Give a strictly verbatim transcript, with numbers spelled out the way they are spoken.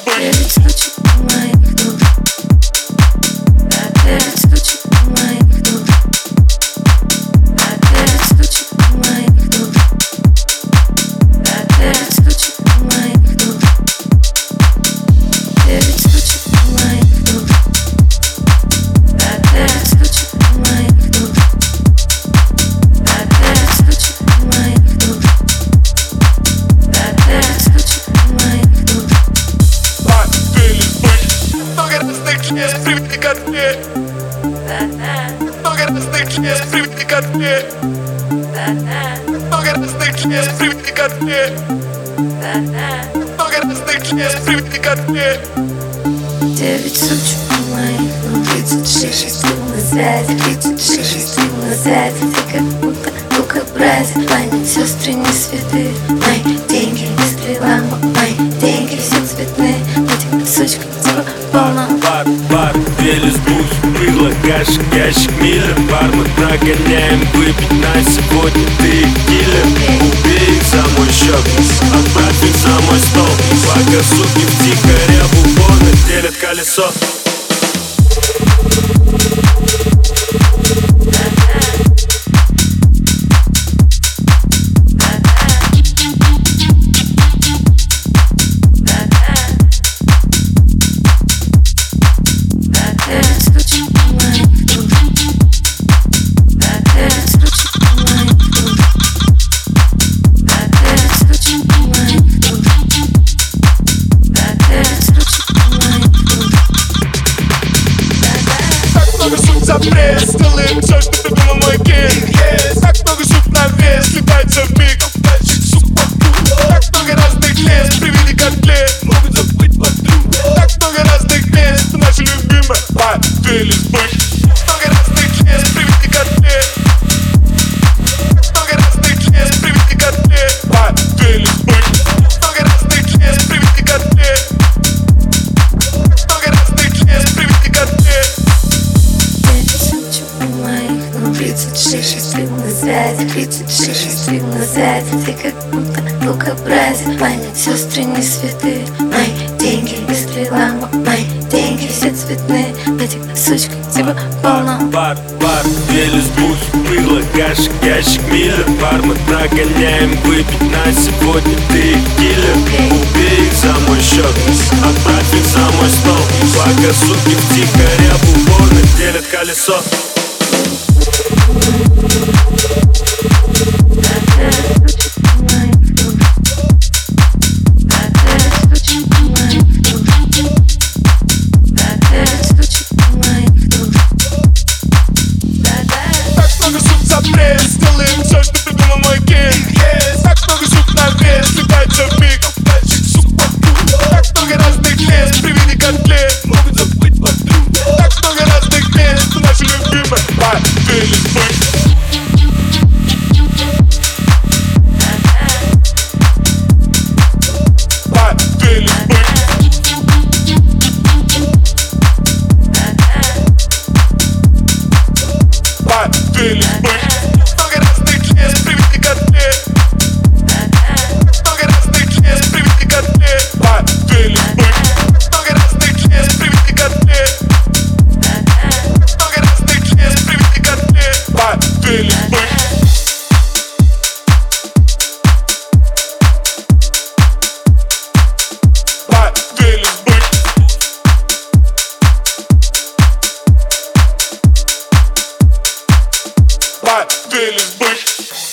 Девять случаев моих душ. Девять случаев моих душ. Девять случаев моих душ. Девять случаев моих душ. Девять случаев моих душ. Девять случаев моих душ. Девять случаев моих душ. Девять случаев моих душ. Много разных лес, привыкли ко мне. Много разных лес, привыкли ко мне. Много разных лес, привыкли ко мне. Много разных лес, привыкли ко мне. Девять случаев моих душ. Тридцать шесть на связи, тридцать шесть на связи. Ты как будто лукобразие. Память сестры не святые. Мои деньги не стрела, мои деньги все цветные. Этих сучек типа полно. Бар, бар, велес, буз, быдло, кашик, ящик, миллер. Бар мы прогоняем, выпить на сегодня ты киллер. Убей их за мой счет, отправь их за мой стол. Пока суки втихаря в уборной делят колесо. Запресс, делаем все, что придумал мой гейм. Так много шут на вес, слетается в миг. Так много разных мест, привели котлет. Могут забыть подругу. Так много разных мест, наши любимые подвели сбыть. Много разных мест, привели котлет. Так много разных мест, привели котлет. Подвели сбыть. Много разных мест, привели котлет. Так много разных мест, привели котлет. Тридцать шесть на связи, тридцать шесть на связи. Ты как будто лукобразие. Память сестры не святые. Мои деньги не стрела, мои деньги все цветные. Этих сучек типа полно. Бар, бар, велес, буз, быдло, кашик, ящик, миллер. Бар мы прогоняем, выпить на сегодня ты киллер. Убей их за мой счет, отправь их за мой стол. Пока суки втихаря в уборной делят колесо. Запресс, делаем все, что придумал мой гейм. Так много шут на вес, слетается в миг. Так много разных мест, привели котлет. Могут забыть подругу. Так много разных мест, наши любимые подвели сбыть. Подвели сбыть. Подвели сбыть. Подвели сбыть.